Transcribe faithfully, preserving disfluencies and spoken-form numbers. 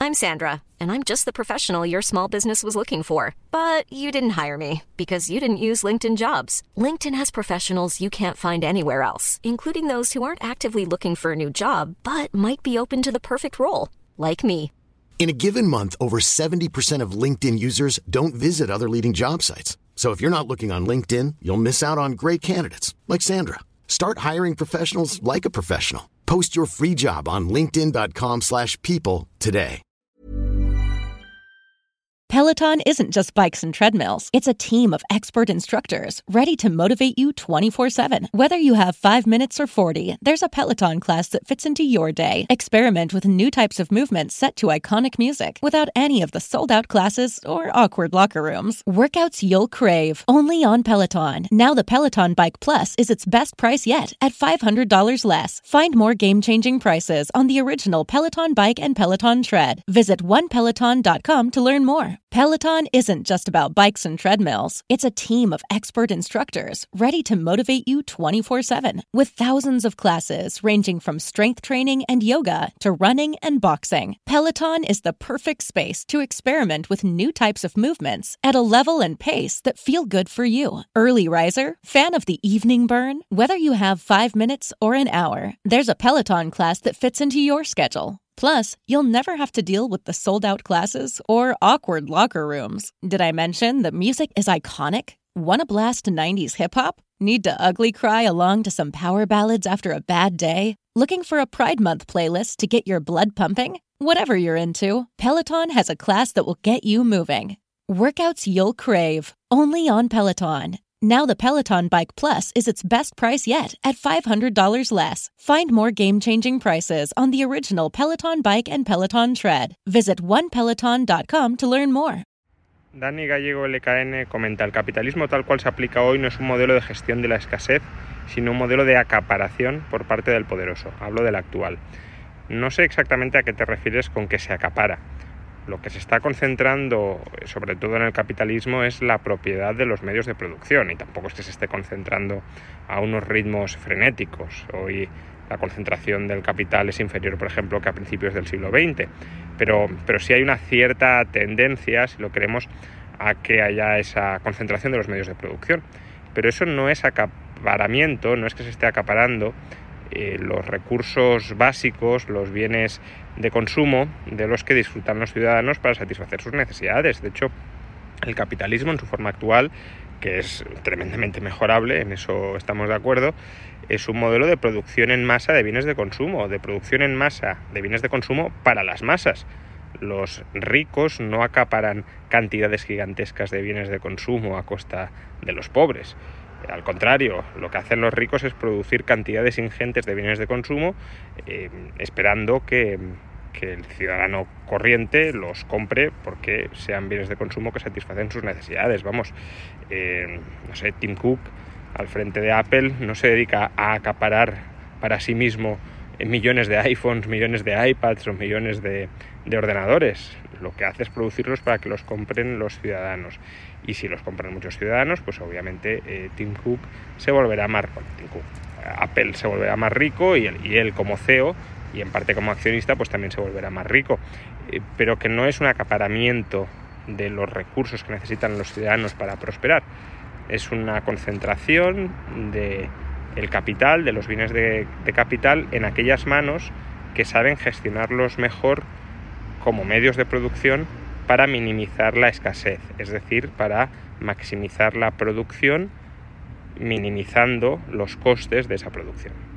I'm Sandra, and I'm just the professional your small business was looking for. But you didn't hire me because you didn't use LinkedIn Jobs. LinkedIn has professionals you can't find anywhere else, including those who aren't actively looking for a new job, but might be open to the perfect role, like me. In a given month, over seventy percent of LinkedIn users don't visit other leading job sites. So if you're not looking on LinkedIn, you'll miss out on great candidates like Sandra. Start hiring professionals like a professional. Post your free job on linkedin.com slash people today. Peloton isn't just bikes and treadmills. It's a team of expert instructors ready to motivate you twenty-four seven. Whether you have five minutes or forty, there's a Peloton class that fits into your day. Experiment with new types of movements set to iconic music without any of the sold-out classes or awkward locker rooms. Workouts you'll crave, only on Peloton. Now the Peloton Bike Plus is its best price yet at five hundred dollars less. Find more game-changing prices on the original Peloton Bike and Peloton Tread. Visit one peloton dot com to learn more. Peloton isn't just about bikes and treadmills. It's a team of expert instructors ready to motivate you twenty-four seven. With thousands of classes ranging from strength training and yoga to running and boxing, Peloton is the perfect space to experiment with new types of movements at a level and pace that feel good for you. Early riser? Fan of the evening burn? Whether you have five minutes or an hour, there's a Peloton class that fits into your schedule. Plus, you'll never have to deal with the sold-out classes or awkward locker rooms. Did I mention that music is iconic? Wanna blast nineties hip-hop? Need to ugly cry along to some power ballads after a bad day? Looking for a Pride Month playlist to get your blood pumping? Whatever you're into, Peloton has a class that will get you moving. Workouts you'll crave, only on Peloton. Now the Peloton Bike Plus is its best price yet at five hundred dollars less. Find more game-changing prices on the original Peloton Bike and Peloton Tread. Visit one peloton dot com to learn more. Dani Gallego, L K N, comenta: el capitalismo tal cual se aplica hoy no es un modelo de gestión de la escasez, sino un modelo de acaparación por parte del poderoso. Hablo del actual. No sé exactamente a qué te refieres con que se acapara. Lo que se está concentrando, sobre todo en el capitalismo, es la propiedad de los medios de producción, y tampoco es que se esté concentrando a unos ritmos frenéticos. Hoy la concentración del capital es inferior, por ejemplo, que a principios del siglo veinte, pero, pero sí hay una cierta tendencia, si lo queremos, a que haya esa concentración de los medios de producción. Pero eso no es acaparamiento, no es que se esté acaparando eh, los recursos básicos, los bienes de consumo de los que disfrutan los ciudadanos para satisfacer sus necesidades. De hecho, el capitalismo en su forma actual, que es tremendamente mejorable, en eso estamos de acuerdo, es un modelo de producción en masa de bienes de consumo, de producción en masa de bienes de consumo para las masas. Los ricos no acaparan cantidades gigantescas de bienes de consumo a costa de los pobres. Al contrario, lo que hacen los ricos es producir cantidades ingentes de bienes de consumo, eh, esperando que, que el ciudadano corriente los compre porque sean bienes de consumo que satisfacen sus necesidades. Vamos, eh, no sé, Tim Cook, al frente de Apple, no se dedica a acaparar para sí mismo millones de iPhones, millones de iPads o millones de, de ordenadores. Lo que hace es producirlos para que los compren los ciudadanos. Y si los compran muchos ciudadanos, pues obviamente eh, Tim Cook se volverá más bueno, Tim Cook, Apple se volverá más rico y él, y él como C E O y en parte como accionista pues también se volverá más rico. Eh, pero que no es un acaparamiento de los recursos que necesitan los ciudadanos para prosperar. Es una concentración de el capital, de los bienes de, de capital en aquellas manos que saben gestionarlos mejor como medios de producción para minimizar la escasez, es decir, para maximizar la producción minimizando los costes de esa producción.